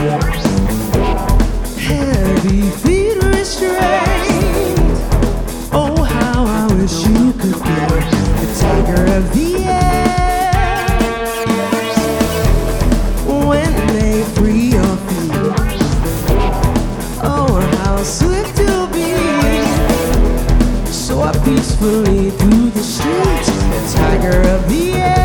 Heavy feet restrained. Oh, how I wish you could be the tiger of the air. When they free your feet, oh, how swift you'll be. Soar peacefully through the streets, the tiger of the air.